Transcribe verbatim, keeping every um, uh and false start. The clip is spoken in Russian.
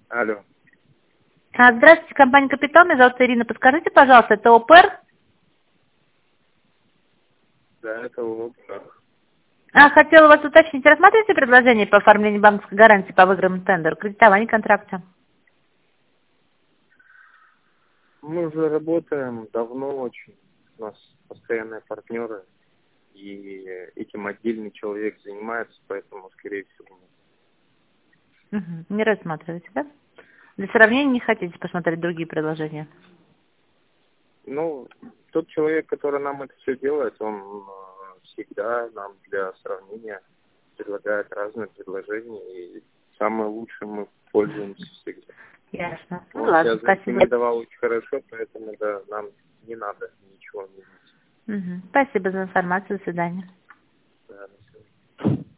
Алло. А, Здравствуйте, компания «Капитал». Меня зовут Ирина. Подскажите, пожалуйста, это ОПР? Да, это ОПР. А, хотела вас уточнить. Рассматриваете предложение по оформлению банковской гарантии по выигранному тендеру, кредитованию контракта? Мы уже работаем давно очень. У нас постоянные партнеры. И этим отдельный человек занимается, поэтому, скорее всего, нет. Угу. Не рассматриваете, да? Для сравнения не хотите посмотреть другие предложения? Ну, тот человек, который нам это все делает, он э, всегда нам для сравнения предлагает разные предложения. И самое лучшее мы пользуемся всегда. Ясно. Ну Он ладно, себя спасибо. зарекомендовал очень хорошо, поэтому да, нам не надо ничего менять. Угу. Спасибо за информацию. До свидания. Да, до свидания.